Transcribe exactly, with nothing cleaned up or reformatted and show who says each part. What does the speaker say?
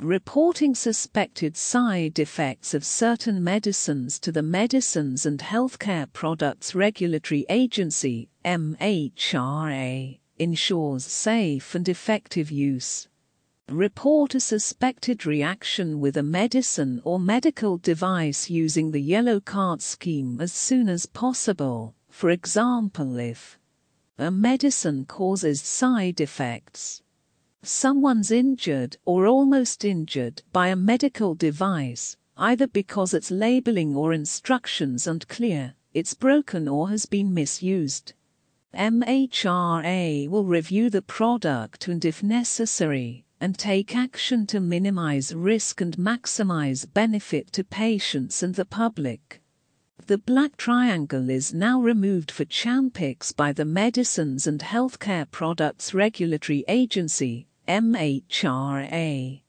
Speaker 1: reporting suspected side effects of certain medicines to the Medicines and Healthcare Products Regulatory Agency (M H R A) ensures safe and effective use. Report a suspected reaction with a medicine or medical device using the yellow card scheme as soon as possible. For example, if a medicine causes side effects, someone's injured or almost injured by a medical device, either because its labeling or instructions aren't clear, it's broken or has been misused, M H R A will review the product and, if necessary, and take action to minimize risk and maximize benefit to patients and the public. The black triangle is now removed for Champix by the Medicines and Healthcare Products Regulatory Agency, M H R A.